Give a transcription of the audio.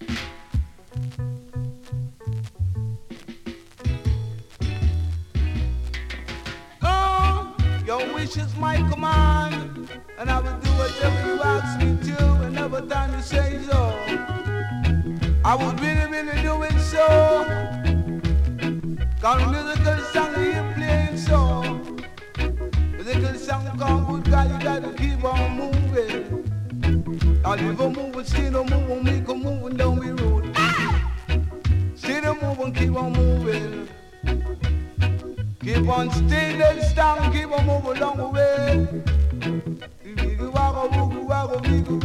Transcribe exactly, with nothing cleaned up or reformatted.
Oh, your wish is my command, and I will do whatever you ask me to, and never time you say so. I would really, really do it so. Cause musical song you playing so. Musical song come good, God, you gotta keep on moving. Now if you move, still move, make a move, and don't be rude. Still move and keep on moving. Keep on staying strong, keep on moving along the way.